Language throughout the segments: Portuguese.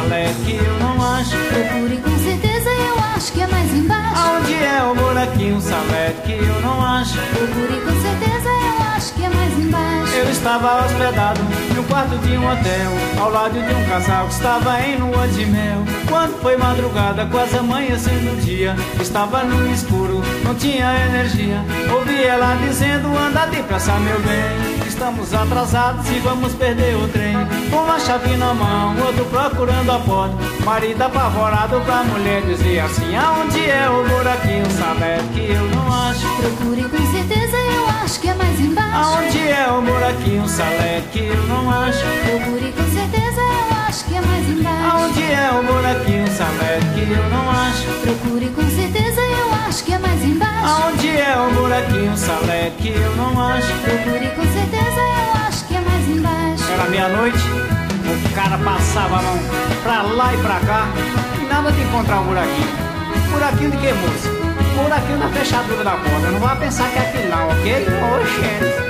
salé que eu não acho. Procure com certeza, eu acho que é mais embaixo. Aonde é o buraquinho salé que eu não acho. Procure com certeza, eu acho que é mais embaixo. Eu estava hospedado no quarto de um hotel, ao lado de um casal que estava em lua de mel. Quando foi madrugada, quase amanhecendo o dia, estava no escuro, não tinha energia. Ouvi ela dizendo: anda depressa, meu bem, estamos atrasados e vamos perder o trem. Com a chave na mão, outro procurando a porta. Marido apavorado pra mulher dizia assim: aonde é o buraquinho salé que eu não acho. Procure com certeza, eu acho que é mais embaixo. Aonde é o buraquinho salé que eu não acho. Procure com certeza, eu acho que é mais embaixo. Aonde é o buraquinho salé que eu não acho. Procure com certeza, eu acho que é mais embaixo. Aonde é o buraquinho salé que eu não acho. Procure com certeza, eu acho que é mais embaixo. Era meia-noite, o cara passava a mão pra lá e pra cá e nada de encontrar o buraquinho. Buraquinho de que, moça? Buraquinho da fechadura da porta. Não vai pensar que é aquilo não, ok? Oxê.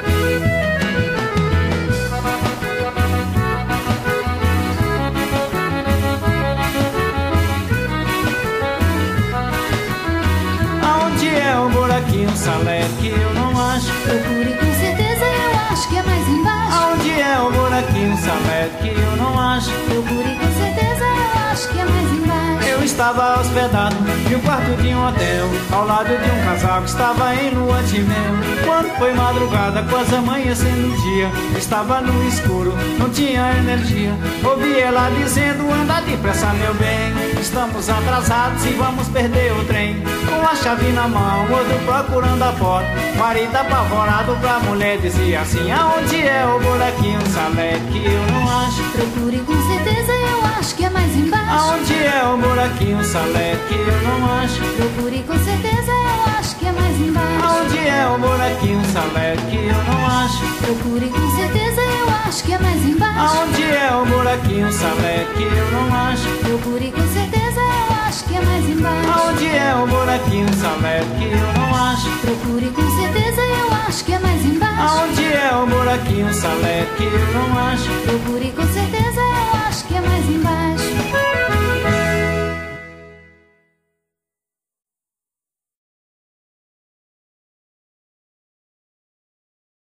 O buraquinho salé que eu não acho. Procure com certeza, eu acho que é mais embaixo. Aonde é o buraquinho salé que eu não acho. Procure com certeza, eu acho que é mais embaixo. Eu estava hospedado em um quarto de um hotel, ao lado de um casal que estava em lua de mel. Quando foi madrugada, quase amanhecendo o dia, estava no escuro, não tinha energia. Ouvi ela dizendo: anda depressa, meu bem, estamos atrasados e vamos perder o trem. Com a chave na mão, outro procurando a porta. Marido apavorado pra mulher dizia assim: aonde é o buraquinho salé que eu não acho. Procure com certeza, eu acho que é mais embaixo. Aonde é o buraquinho salé que eu não acho. Procure com certeza, eu acho que é mais embaixo. Aonde é o buraquinho salé que eu não acho. Procure com certeza, eu acho que é mais embaixo. Aonde é o buraquinho salé que eu não acho. Procure com certeza, eu acho que é mais embaixo. Aonde é o buraquinho salé que eu não acho. Procure com certeza, eu acho que é mais embaixo. Aonde é o buraquinho salé que eu não acho. Procure com certeza,